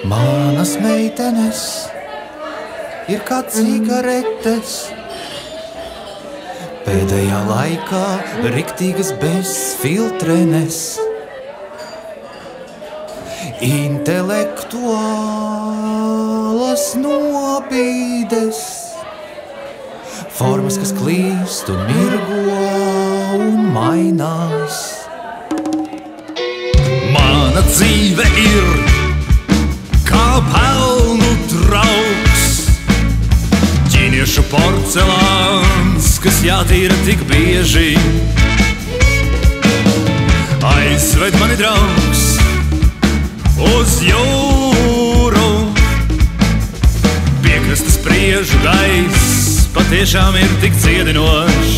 Manas meitenes ir kā cigaretes, pēdējā laikā riktīgas bezfiltrenes, intelektuālas nobīdes, formas, kas klīst un mirgo un mainās. Mana dzīve ir kā pelnu trauks, ķīniešu porcelāns, kas jātīra tik bieži. Aizved mani draugs uz jūru, piekrastes priežu gaiss patiešām ir tik ciedinošs.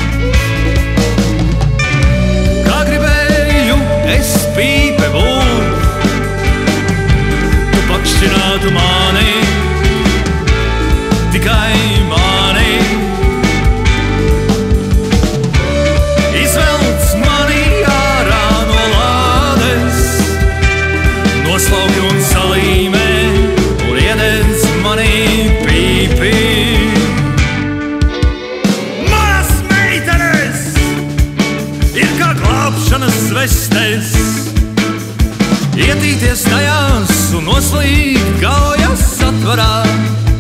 Kā gribēju es pīpe būt, tu pakšķinātu mani, tikai mani. Izvelc mani ārā no lādes, noslauki un salīmē un iededz mani pīpi. Manas meitenes ir kā glābšanas vestes, ietīties tajās un noslīgt gaujas atvarā.